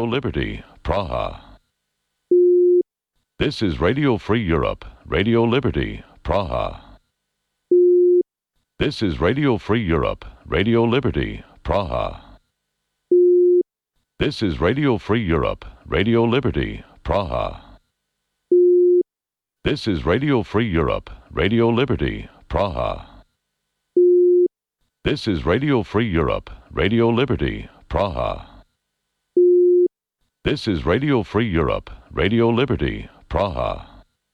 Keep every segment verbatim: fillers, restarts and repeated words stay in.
Liberty, Praha. This is Radio Free Europe, Radio Liberty, Praha. This is Radio Free Europe, Radio Liberty, Praha. This is Radio Free Europe, Radio Liberty, Praha. This is Radio Free Europe, Radio Liberty, Praha. This is Radio Free Europe, Radio Liberty, Praha. This is Radio Free Europe, Radio Liberty, Praha.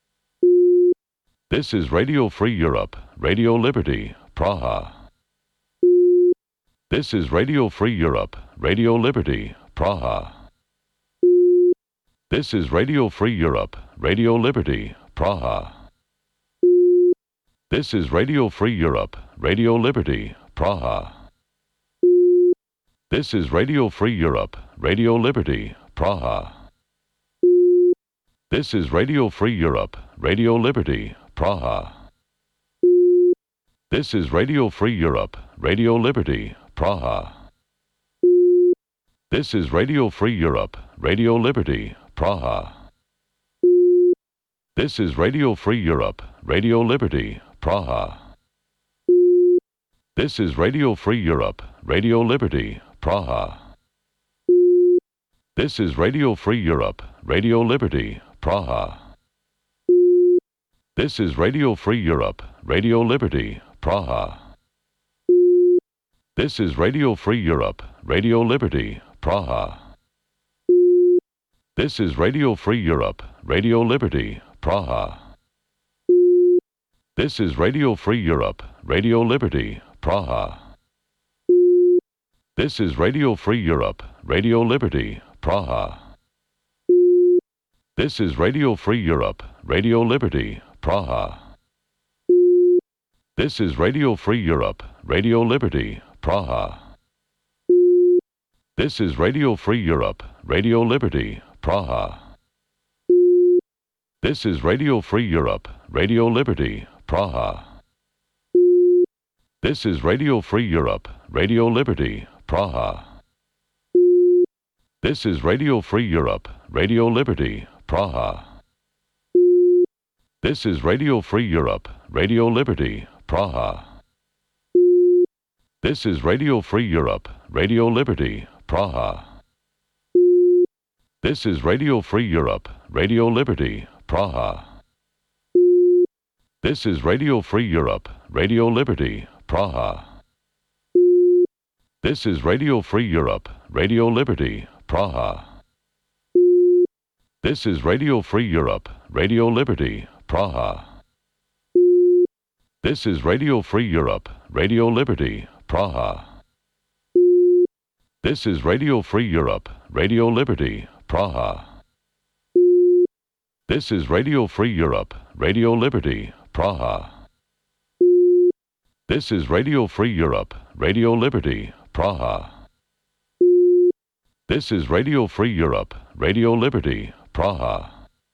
This is Radio Free Europe, Radio Liberty, Praha. This is Radio Free Europe, Radio Liberty, Praha. This is Radio Free Europe, Radio Liberty, Praha. This is Radio Free Europe, Radio Liberty, Praha. This is Radio Free Europe, Radio Liberty, Praha. This is Radio Free Europe, Radio Liberty, Praha. This is Radio Free Europe, Radio Liberty, Praha. This is Radio Free Europe, Radio Liberty, Praha. This is Radio Free Europe, Radio Liberty, Praha. This is Radio Free Europe, Radio Liberty, Praha. This is Radio Free Europe, Radio Liberty, Praha. This is Radio Free Europe, Radio Liberty, Praha. This is Radio Free Europe, Radio Liberty, Praha. This is Radio Free Europe, Radio Liberty, Praha. This is Radio Free Europe, Radio Liberty, Praha. This is Radio Free Europe, Radio Liberty, Praha. This is Radio Free Europe, Radio Liberty, Praha. This is Radio Free Europe, Radio Liberty, Praha. This is Radio Free Europe, Radio Liberty, Praha. This is Radio Free Europe, Radio Liberty, Praha. This is Radio Free Europe, Radio Liberty, Praha. This is Radio Free Europe, Radio Liberty, Praha. This is Radio Free Europe, Radio Liberty, Praha. This is Radio Free Europe, Radio Liberty, Praha. This is Radio Free Europe, Radio Liberty, Praha. This is Radio Free Europe, Radio Liberty, Praha. This is Radio Free Europe, Radio Liberty, Praha. This is Radio Free Europe, Radio Liberty, Praha. This is Radio Free Europe, Radio Liberty, Praha. This is Radio Free Europe, Radio Liberty, Praha. This is Radio Free Europe, Radio Liberty, Praha. This is Radio Free Europe, Radio Liberty, Praha. This is Radio Free Europe, Radio Liberty, Praha.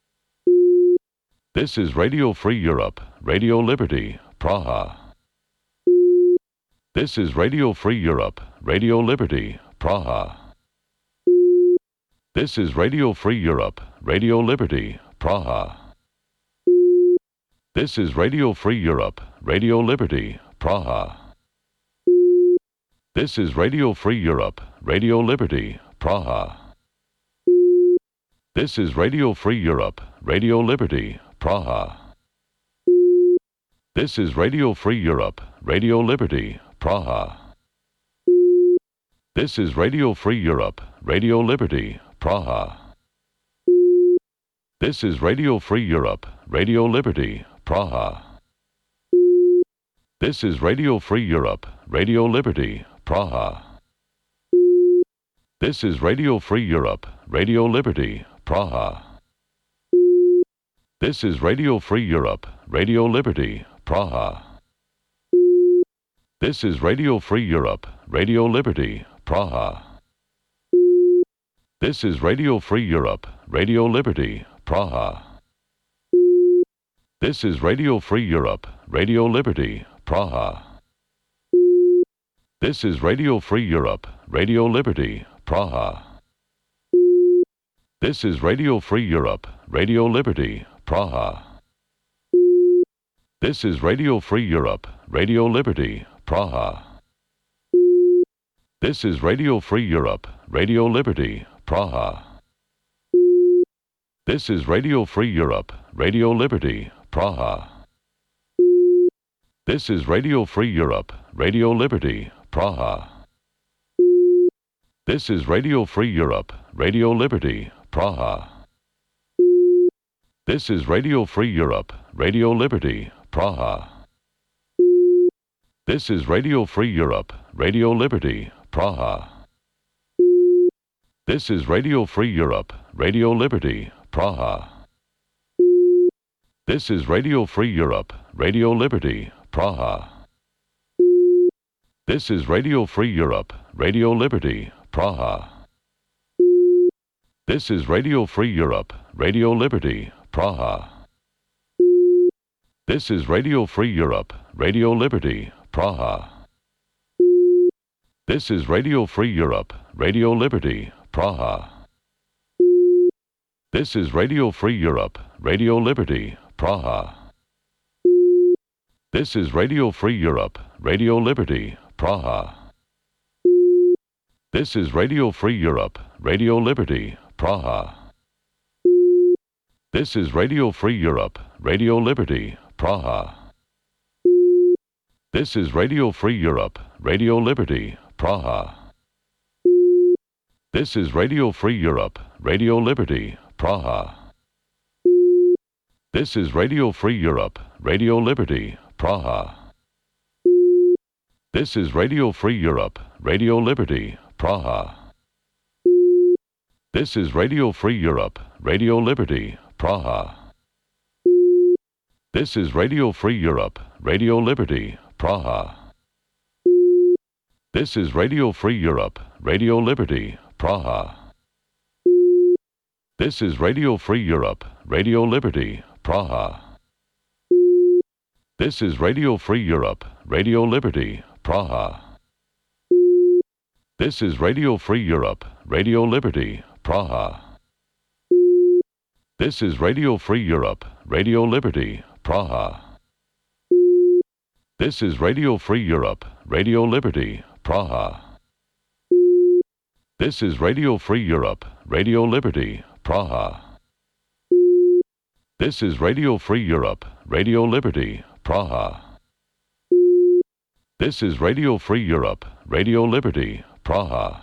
This is Radio Free Europe, Radio Liberty, Praha. This is Radio Free Europe, Radio Liberty, Praha. This is Radio Free Europe, Radio Liberty, Praha. This is Radio Free Europe, Radio Liberty, Praha. This is Radio Free Europe, Radio Liberty, Praha. This is Radio Free Europe, Radio Liberty, Praha. This is Radio Free Europe, Radio Liberty, Praha. This is Radio Free Europe, Radio Liberty, Praha. This is Radio Free Europe, Radio Liberty, Praha. This is Radio Free Europe, Radio Liberty, Praha. This is Radio Free Europe, Radio Liberty, Praha. This is Radio Free Europe, Radio Liberty, Praha. This is Radio Free Europe, Radio Liberty, Praha. This is Radio Free Europe, Radio Liberty, Praha. This is Radio Free Europe, Radio Liberty, Praha. This is Radio Free Europe, Radio Liberty, Praha. This is Radio Free Europe, Radio Liberty, Praha. This is Radio Free Europe, Radio Liberty, Praha. This is Radio Free Europe, Radio Liberty, Praha. This is Radio Free Europe, Radio Liberty, Praha. This is Radio Free Europe, Radio Liberty, Praha. This is Radio Free Europe, Radio Liberty, Praha. This is Radio Free Europe, Radio Liberty, Praha. This is Radio Free Europe, Radio Liberty, Praha. This is Radio Free Europe, Radio Liberty, Praha. This is Radio Free Europe, Radio Liberty, Praha. This is Radio Free Europe, Radio Liberty, Praha. This is Radio Free Europe, Radio Liberty, Praha. This is Radio Free Europe, Radio Liberty, Praha. This is Radio Free Europe, Radio Liberty, Praha. This is Radio Free Europe, Radio Liberty, Praha. This is Radio Free Europe, Radio Liberty, Praha. This is Radio Free Europe, Radio Liberty, Praha. This is Radio Free Europe, Radio Liberty, Praha. This is Radio Free Europe, Radio Liberty, Praha. This is Radio Free Europe, Radio Liberty, Praha. This is Radio Free Europe, Radio Liberty, Praha. This is Radio Free Europe, Radio Liberty, Praha. This is Radio Free Europe, Radio Liberty, Praha. This is Radio Free Europe, Radio Liberty, Praha. This is Radio Free Europe, Radio Liberty, Praha. This is Radio Free Europe, Radio Liberty, Praha. This is Radio Free Europe, Radio Liberty, Praha. This is Radio Free Europe, Radio Liberty, Praha. This is Radio Free Europe, Radio Liberty, Praha. This is Radio Free Europe, Radio Liberty, Praha. This is Radio Free Europe, Radio Liberty, Praha. This is Radio Free Europe, Radio Liberty, Praha. This is Radio Free Europe, Radio Liberty, Praha.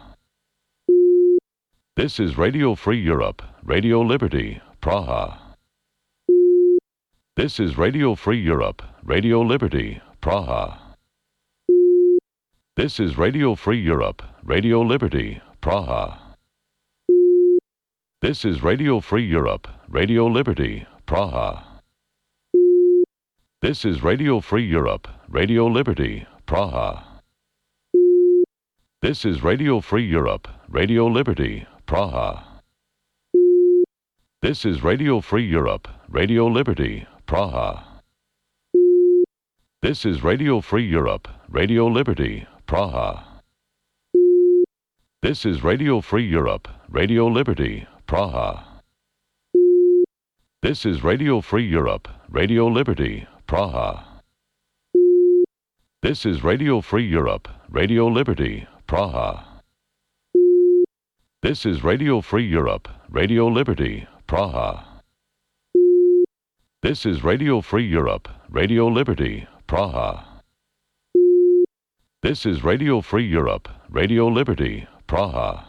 This is Radio Free Europe, Radio Liberty, Praha. This is Radio Free Europe, Radio Liberty, Praha. This is Radio Free Europe, Radio Liberty, Praha. This is Radio Free Europe, Radio Liberty, Praha. This is Radio Free Europe, Radio Liberty, Praha. This is Radio Free Europe, Radio Liberty, Praha. This is Radio Free Europe, Radio Liberty, Praha. This is Radio Free Europe, Radio Liberty, Praha. This is Radio Free Europe, Radio Liberty, Praha. This is Radio Free Europe, Radio Liberty, Praha. This is Radio Free Europe, Radio Liberty, Praha. This is Radio Free Europe, Radio Liberty, Praha. This is Radio Free Europe, Radio Liberty, Praha. This is Radio Free Europe, Radio Liberty, Praha.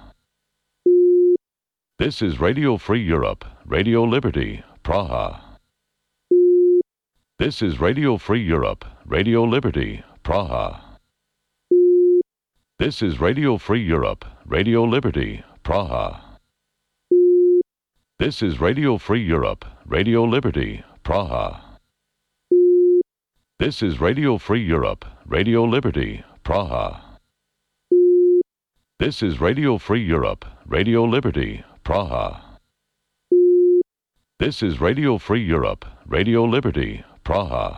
This is Radio Free Europe, Radio Liberty, Praha. This is Radio Free Europe, Radio Liberty, Praha. This is Radio Free Europe, Radio Liberty, Praha. This is Radio Free Europe, Radio Liberty, Praha. This is Radio Free Europe, Radio Liberty, Praha. This is Radio Free Europe, Radio Liberty, Praha. This is Radio Free Europe, Radio Liberty, Praha.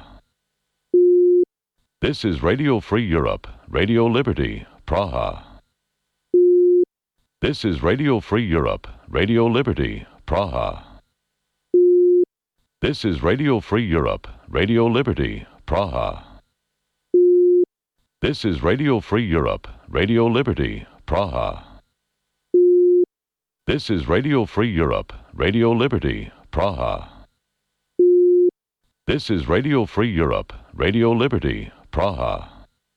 This is Radio Free Europe, Radio Liberty, Praha. This is Radio Free Europe, Radio Liberty, Praha. This is Radio Free Europe, Radio Liberty, Praha. This is Radio Free Europe, Radio Liberty, Praha. This is Radio Free Europe, Radio Liberty, Praha. This is Radio Free Europe, Radio Liberty, Praha.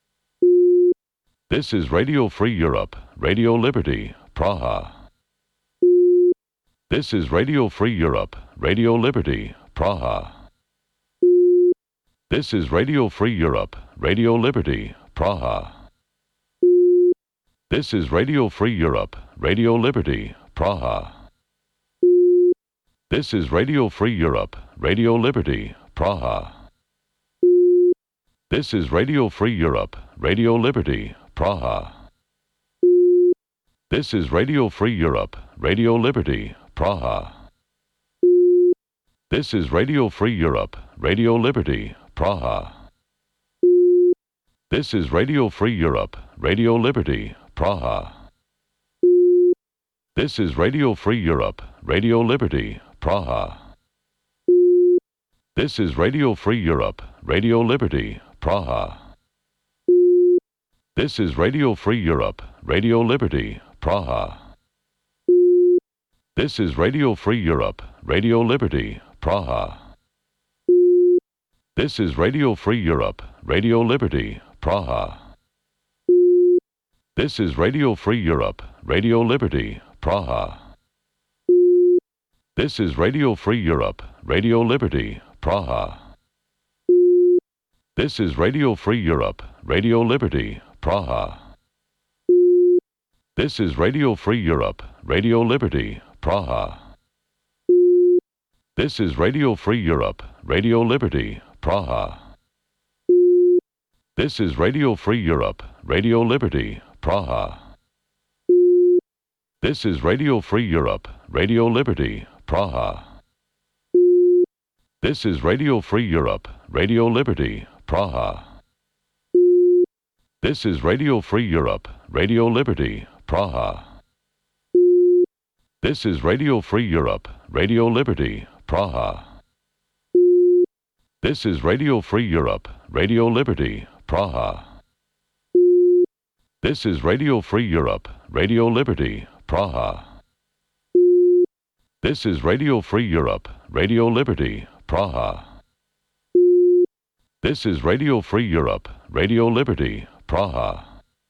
This is Radio Free Europe, Radio Liberty, Praha. This is Radio Free Europe, Radio Liberty, Praha. This is Radio Free Europe, Radio Liberty, Praha. This is Radio Free Europe, Radio Liberty, Praha. This is Radio Free Europe, Radio Liberty, Praha. This is Radio Free Europe, Radio Liberty, Praha. This is Radio Free Europe, Radio Liberty, Praha. This is Radio Free Europe, Radio Liberty, Praha. This is Radio Free Europe, Radio Liberty, Praha. This is Radio Free Europe, Radio Liberty, Praha. This is Radio Free Europe, Radio Liberty, Praha. This is Radio Free Europe, Radio Liberty, Praha. This is Radio Free Europe, Radio Liberty, Praha. This is Radio Free Europe, Radio Liberty, Praha. This is Radio Free Europe, Radio Liberty, Praha. This is Radio Free Europe, Radio Liberty, Praha. This is Radio Free Europe, Radio Liberty, Praha. This is Radio Free Europe, Radio Liberty, Praha. This is Radio Free Europe, Radio Liberty, Praha. This is Radio Free Europe, Radio Liberty, Praha. This is Radio Free Europe, Radio Liberty, Praha. This is Radio Free Europe, Radio Liberty, Praha. This is Radio Free Europe, Radio Liberty, Praha. This is Radio Free Europe, Radio Liberty, Praha. This is Radio Free Europe, Radio Liberty, Praha. This is Radio Free Europe, Radio Liberty, Praha. This is Radio Free Europe, Radio Liberty, Praha. This is Radio Free Europe, Radio Liberty, Praha.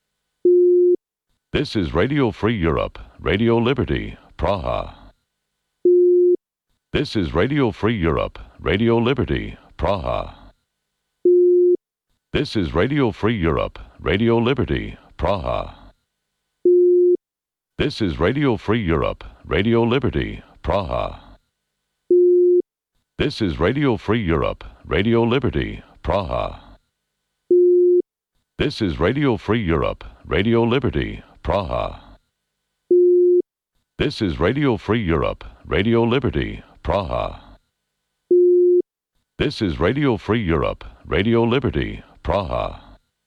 This is Radio Free Europe, Radio Liberty, Praha. This is Radio Free Europe, Radio Liberty, Praha. This is Radio Free Europe, Radio Liberty, Praha. This is Radio Free Europe, Radio Liberty, Praha. This is Radio Free Europe, Radio Liberty, Praha. This is Radio Free Europe, Radio Liberty, Praha. This is Radio Free Europe, Radio Liberty, Praha. This is Radio Free Europe, Radio Liberty, Praha.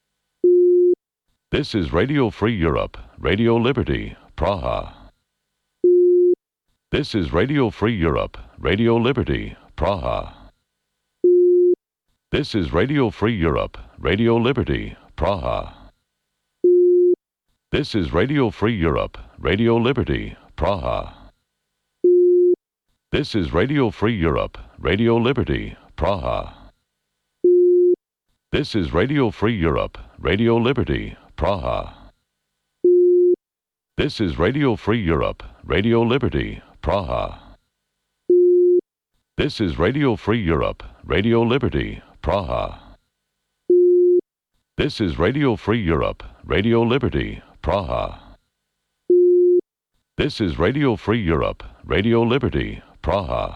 This is Radio Free Europe, Radio Liberty, Praha. This is Radio Free Europe, Radio Liberty, Praha. This is Radio Free Europe, Radio Liberty, Praha. This is Radio Free Europe, Radio Liberty, Praha. This is Radio Free Europe, Radio Liberty, Praha. This is Radio Free Europe, Radio Liberty, Praha. This is Radio Free Europe, Radio Liberty, Praha. This is Radio Free Europe, Radio Liberty, Praha. This is Radio Free Europe, Radio Liberty, Praha. This is Radio Free Europe, Radio Liberty, Praha.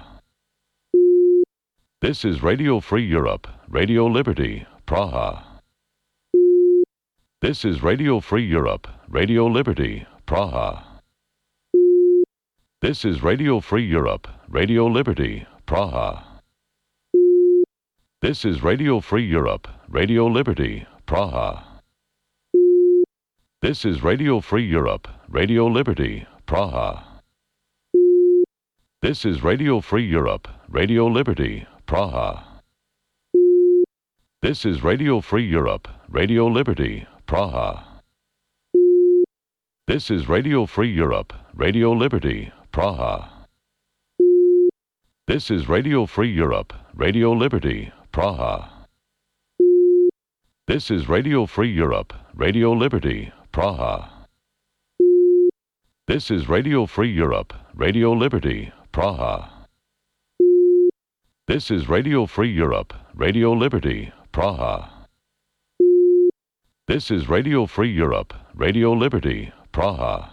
This is Radio Free Europe, Radio Liberty, Praha. This is Radio Free Europe, Radio Liberty, Praha. This is Radio Free Europe, Radio Liberty, Praha. This is Radio Free Europe, Radio Liberty, Praha. This is Radio Free Europe, Radio Liberty, Praha. This is Radio Free Europe, Radio Liberty, Praha. This is Radio Free Europe, Radio Liberty, Praha. This is Radio Free Europe, Radio Liberty, Praha. This is Radio Free Europe, Radio Liberty, Praha. This is Radio Free Europe, Radio Liberty, Praha. This is Radio Free Europe, Radio Liberty, Praha. This is Radio Free Europe, Radio Liberty, Praha. This is Radio Free Europe, Radio Liberty, Praha.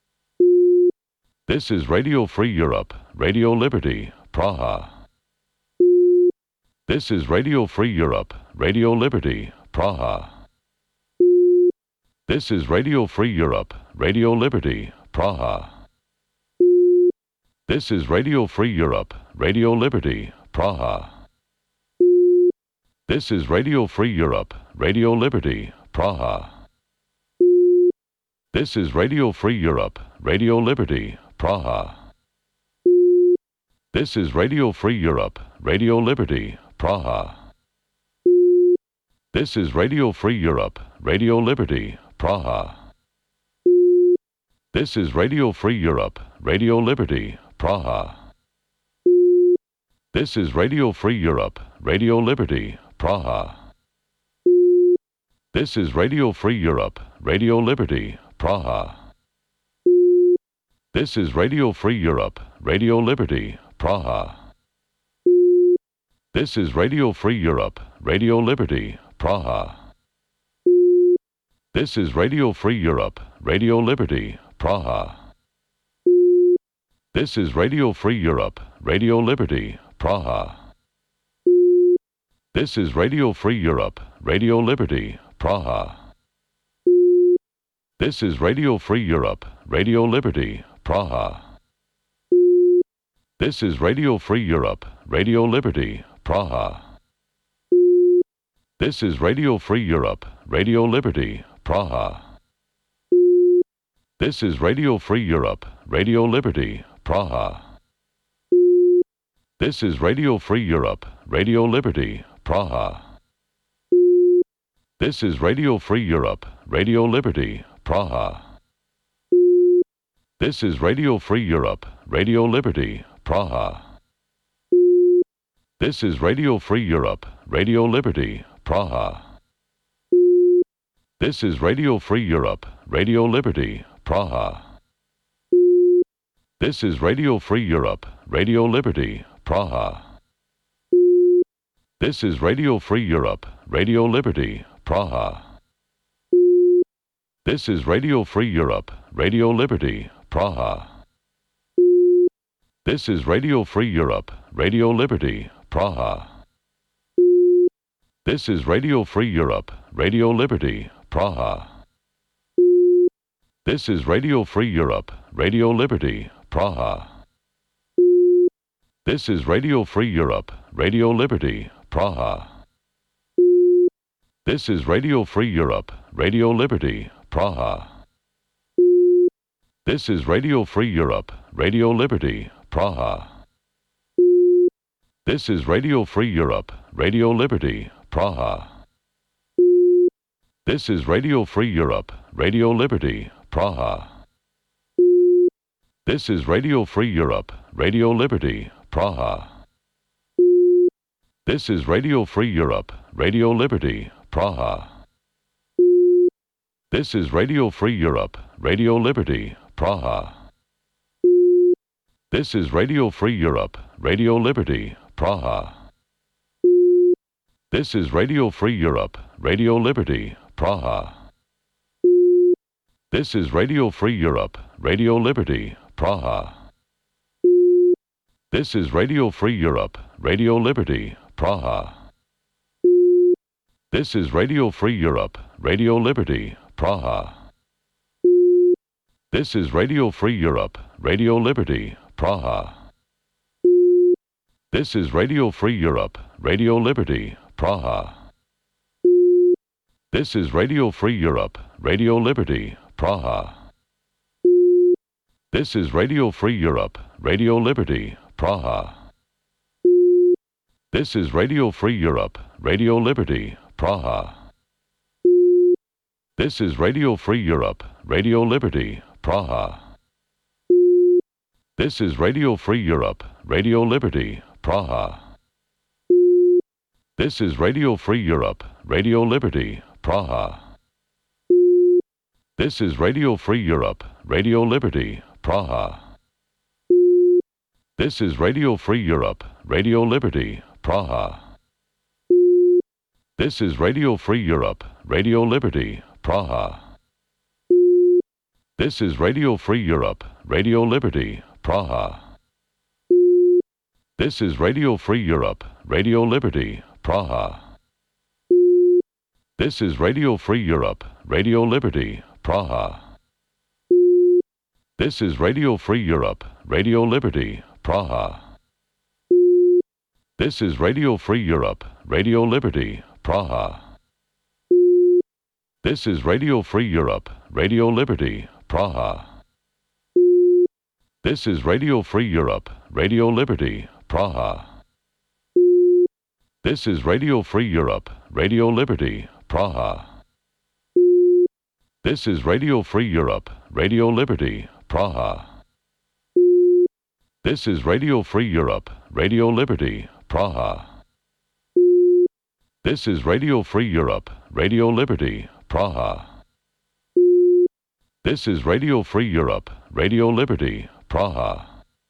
This is Radio Free Europe, Radio Liberty, Praha. This is Radio Free Europe, Radio Liberty, Praha. This is Radio Free Europe, Radio Liberty, Praha. This is Radio Free Europe, Radio Liberty, Praha. This is Radio Free Europe, Radio Liberty, Praha. This is Radio Free Europe, Radio Liberty, Praha. This is Radio Free Europe, Radio Liberty, Praha. This is Radio Free Europe, Radio Liberty, Praha. This is Radio Free Europe, Radio Liberty, Praha. This is Radio Free Europe, Radio Liberty, Praha. This is Radio Free Europe, Radio Liberty, Praha. This is Radio Free Europe, Radio Liberty, Praha. This is Radio Free Europe, Radio Liberty, Praha. This is Radio Free Europe, Radio Liberty, Praha. This is Radio Free Europe, Radio Liberty, Praha. This is Radio Free Europe, Radio Liberty, Praha. This is Radio Free Europe, Radio Liberty, Praha. This is Radio Free Europe, Radio Liberty, Praha. This is Radio Free Europe, Radio Liberty, Praha. This is Radio Free Europe, Radio Liberty, Praha. This is Radio Free Europe, Radio Liberty, Praha. This is Radio Free Europe, Radio Liberty, Praha. This is Radio Free Europe, Radio Liberty, Praha. This is Radio Free Europe, Radio Liberty, Praha. This is Radio Free Europe, Radio Liberty, Praha. This is Radio Free Europe, Radio Liberty, Praha. This is Radio Free Europe, Radio Liberty, Praha. This is Radio Free Europe, Radio Liberty, Praha. This is Radio Free Europe, Radio Liberty, Praha. This is Radio Free Europe, Radio Liberty, Praha. This is Radio Free Europe, Radio Liberty, Praha. This is Radio Free Europe, Radio Liberty, Praha. This is Radio Free Europe, Radio Liberty, Praha. This is Radio Free Europe, Radio Liberty, Praha. This is Radio Free Europe, Radio Liberty, Praha. This is Radio Free Europe, Radio Liberty, Praha. This is Radio Free Europe, Radio Liberty, Praha. This is Radio Free Europe, Radio Liberty, Praha. This is Radio Free Europe, Radio Liberty, Praha. This is Radio Free Europe, Radio Liberty, Praha. This is Radio Free Europe, Radio Liberty, Praha. This is Radio Free Europe, Radio Liberty, Praha. This is Radio Free Europe, Radio Liberty, Praha. This is Radio Free Europe, Radio Liberty, Praha. This is Radio Free Europe, Radio Liberty, Praha. This is Radio Free Europe, Radio Liberty, Praha. This is Radio Free Europe, Radio Liberty, Praha. This is Radio Free Europe, Radio Liberty, Praha. This is Radio Free Europe, Radio Liberty, Praha. This is Radio Free Europe, Radio Liberty, Praha. This is Radio Free Europe, Radio Liberty, Praha. This is Radio Free Europe, Radio Liberty, Praha. This is Radio Free Europe, Radio Liberty, Praha. This is Radio Free Europe, Radio Liberty, Praha. This is Radio Free Europe, Radio Liberty, Praha. This is Radio Free Europe, Radio Liberty, Praha. This is Radio Free Europe, Radio Liberty, Praha. This is Radio Free Europe, Radio Liberty, Praha. This is Radio Free Europe, Radio Liberty, Praha. This is Radio Free Europe, Radio Liberty, Praha. This is Radio Free Europe, Radio Liberty, Praha. This is Radio Free Europe, Radio Liberty, Praha. This is Radio Free Europe, Radio Liberty, Praha. This is Radio Free Europe, Radio Liberty, Praha. This is Radio Free Europe, Radio Liberty, Praha. This is Radio Free Europe, Radio Liberty, Praha. This is Radio Free Europe, Radio Liberty, Praha.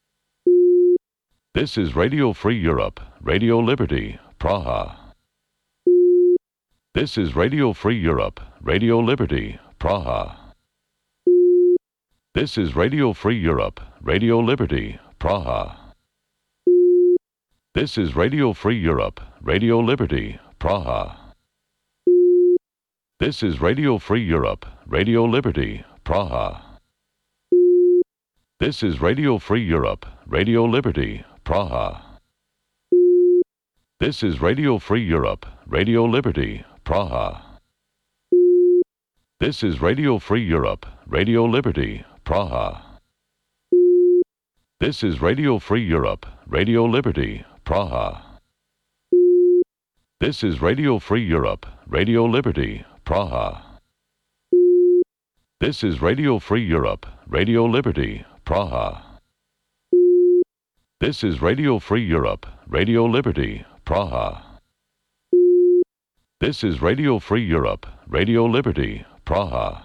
This is Radio Free Europe, Radio Liberty, Praha. This is Radio Free Europe, Radio Liberty, Praha. This is Radio Free Europe, Radio Liberty, Praha. This is Radio Free Europe, Radio Liberty, Praha. This is Radio Free Europe, Radio Liberty, Praha. This is Radio Free Europe, Radio Liberty, Praha. This is Radio Free Europe, Radio Liberty, Praha. This is Radio Free Europe, Radio Liberty, Praha. This is Radio Free Europe, Radio Liberty, Praha. This is Radio Free Europe, Radio Liberty, Praha. This is Radio Free Europe, Radio Liberty, Praha. This is Radio Free Europe, Radio Liberty, Praha. This is Radio Free Europe, Radio Liberty, Praha.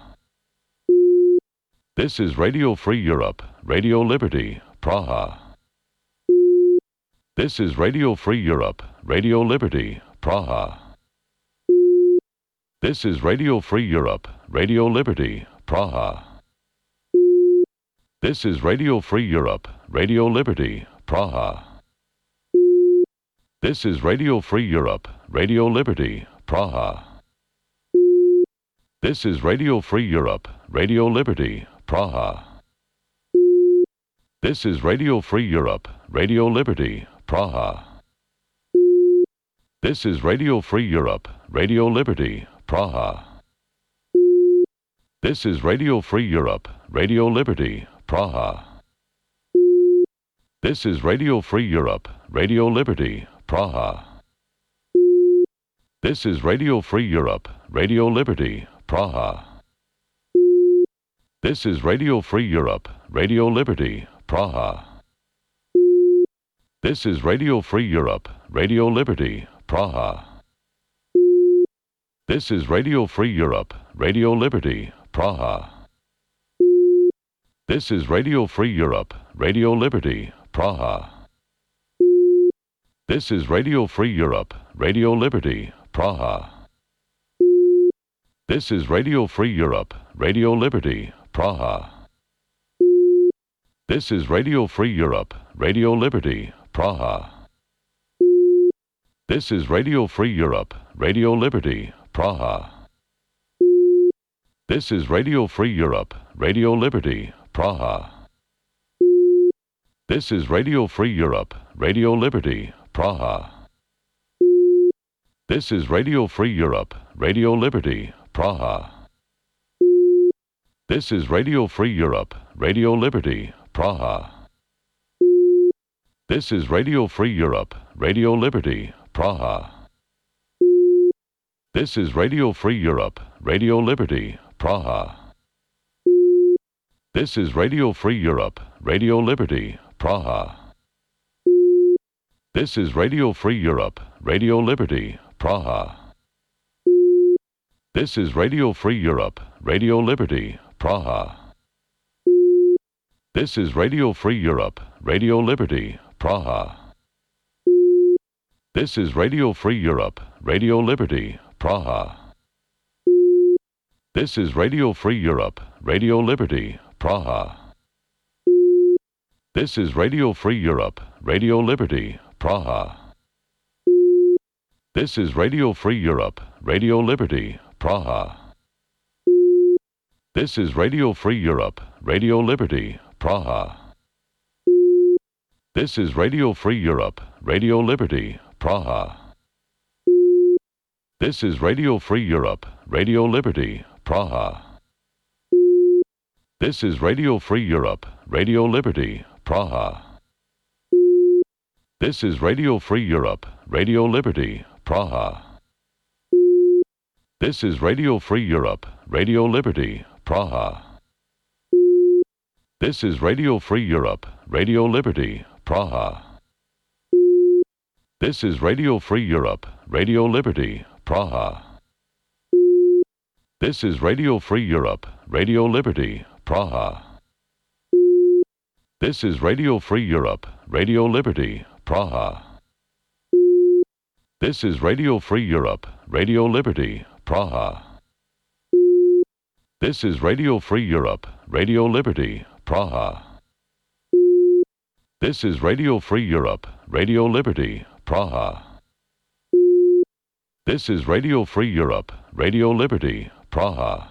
This is Radio Free Europe, Radio Liberty, Praha. This is Radio Free Europe, Radio Liberty, Praha. This is Radio Free Europe, Radio Liberty, Praha. This is Radio Free Europe, Radio Liberty, Praha. This is Radio Free Europe, Radio Liberty, Praha. This is Radio Free Europe, Radio Liberty, Praha. This is Radio Free Europe, Radio Liberty, Praha. This is Radio Free Europe, Radio Liberty, Praha. This is Radio Free Europe, Radio Liberty, Praha. This is Radio Free Europe, Radio Liberty, Praha. This is Radio Free Europe, Radio Liberty, Praha. This is Radio Free Europe, Radio Liberty, Praha. This is Radio Free Europe, Radio Liberty, Praha. This is Radio Free Europe, Radio Liberty, Praha. This is Radio Free Europe, Radio Liberty, Praha. This is Radio Free Europe, Radio Liberty, Praha. This is Radio Free Europe, Radio Liberty, Praha. This is Radio Free Europe, Radio Liberty, Praha. This is Radio Free Europe, Radio Liberty, Praha. This is Radio Free Europe, Radio Liberty, Praha. This is Radio Free Europe, Radio Liberty, Praha. This is Radio Free Europe, Radio Liberty, Praha. This is Radio Free Europe, Radio Liberty, Praha. This is Radio Free Europe, Radio Liberty, Praha. This is Radio Free Europe, Radio Liberty, Praha. This is Radio Free Europe, Radio Liberty, Praha. This is Radio Free Europe, Radio Liberty, Praha. This is Radio Free Europe, Radio Liberty, Praha. This is Radio Free Europe, Radio Liberty, Praha. This is Radio Free Europe, Radio Liberty, Praha. This is Radio Free Europe, Radio Liberty, Praha. This is Radio Free Europe, Radio Liberty, Praha. This is Radio Free Europe, Radio Liberty, Praha. This is Radio Free Europe, Radio Liberty, Praha. This is Radio Free Europe, Radio Liberty, Praha. This is Radio Free Europe, Radio Liberty, Praha. This is Radio Free Europe, Radio Liberty, Praha. This is Radio Free Europe, Radio Liberty, Praha. This is Radio Free Europe, Radio Liberty, Praha. This is Radio Free Europe, Radio Liberty, Praha. This is Radio Free Europe, Radio Liberty, Praha. This is Radio Free Europe, Radio Liberty, Praha. This is Radio Free Europe, Radio Liberty, Praha. This is Radio Free Europe, Radio Liberty, Praha. This is Radio Free Europe, Radio Liberty, Praha. This is Radio Free Europe, Radio Liberty, Praha. This is Radio Free Europe, Radio Liberty, Praha.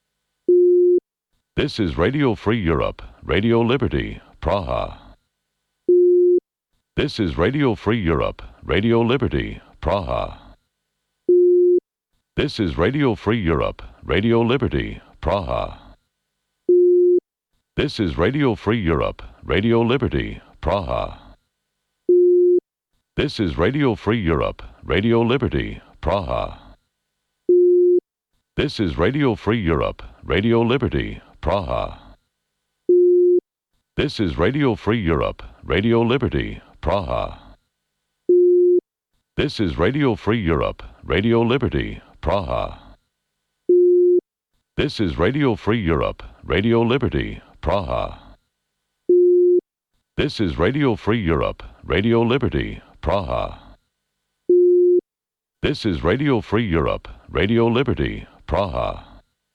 This is Radio Free Europe, Radio Liberty, Praha. This is Radio Free Europe, Radio Liberty, Praha. This is Radio Free Europe, Radio Liberty, Praha. This is Radio Free Europe, Radio Liberty, Praha. This is Radio Free Europe, Radio Liberty, Praha. This is Radio Free Europe, Radio Liberty, Praha. This is Radio Free Europe, Radio Liberty, Praha. This is Radio Free Europe, Radio Liberty, Praha. This is Radio Free Europe, Radio Liberty, Praha. This is Radio Free Europe, Radio Liberty, Praha. This is Radio Free Europe, Radio Liberty, Praha.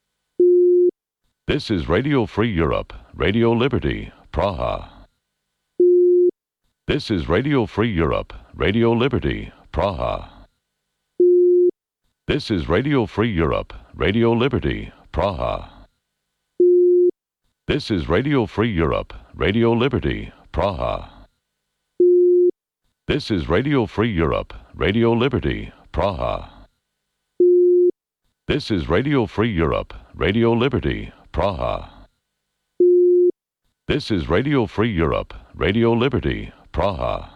This is Radio Free Europe, Radio Liberty, Praha. This is Radio Free Europe, Radio Liberty, Praha. This is Radio Free Europe, Radio Liberty, Praha. This is Radio Free Europe, Radio Liberty, Praha. This is Radio Free Europe, Radio Liberty, Praha. This is Radio Free Europe, Radio Liberty, Praha. This is Radio Free Europe, Radio Liberty, Praha.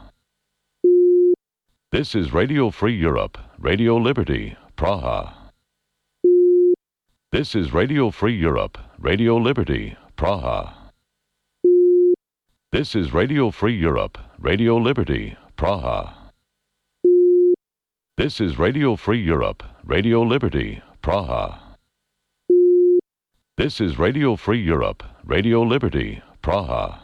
This is Radio Free Europe, Radio Liberty, Praha. This is Radio Free Europe, Radio Liberty, Praha. This is Radio Free Europe, Radio Liberty, Praha. This is Radio Free Europe, Radio Liberty, Praha. This is Radio Free Europe, Radio Liberty, Praha.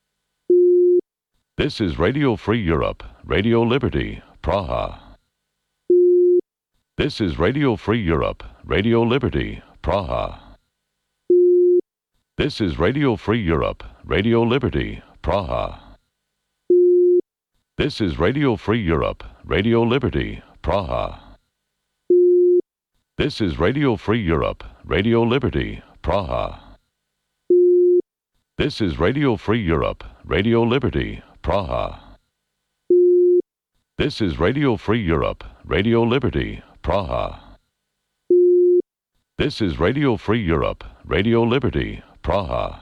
This is Radio Free Europe, Radio Liberty, Praha. This is Radio Free Europe, Radio Liberty, Praha. This is Radio Free Europe, Radio Liberty, Praha. This is Radio Free Europe, Radio Liberty, Praha. This is Radio Free Europe, Radio Liberty, Praha. This is Radio Free Europe, Radio Liberty, Praha. This is Radio Free Europe, Radio Liberty, Praha. This is Radio Free Europe, Radio Liberty, Praha.